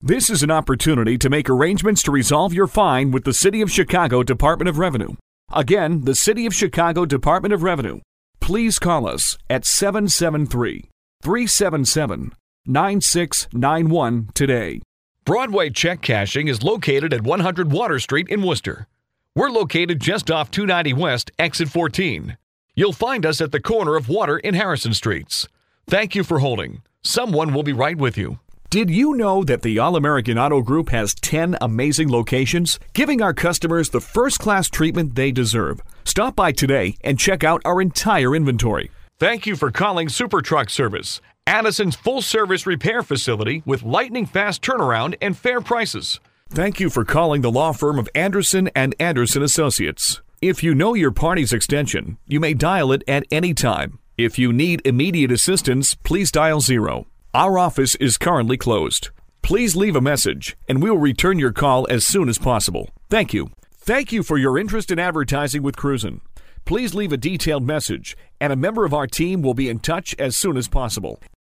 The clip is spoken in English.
This is an opportunity to make arrangements to resolve your fine with the City of Chicago Department of Revenue. Again, the City of Chicago Department of Revenue. Please call us at 773-377-9691 today. Broadway Check Cashing is located at 100 Water Street in Worcester. We're located just off 290 West, exit 14. You'll find us at the corner of Water and Harrison Streets. Thank you for holding. Someone will be right with you. Did you know that the All-American Auto Group has 10 amazing locations, giving our customers the first-class treatment they deserve? Stop by today and check out our entire inventory. Thank you for calling Super Truck Service, Addison's full-service repair facility with lightning-fast turnaround and fair prices. Thank you for calling the law firm of Anderson and Anderson Associates. If you know your party's extension, you may dial it at any time. If you need immediate assistance, please dial 0. Our office is currently closed. Please leave a message, and we will return your call as soon as possible. Thank you. Thank you for your interest in advertising with Cruisin'. Please leave a detailed message, and a member of our team will be in touch as soon as possible.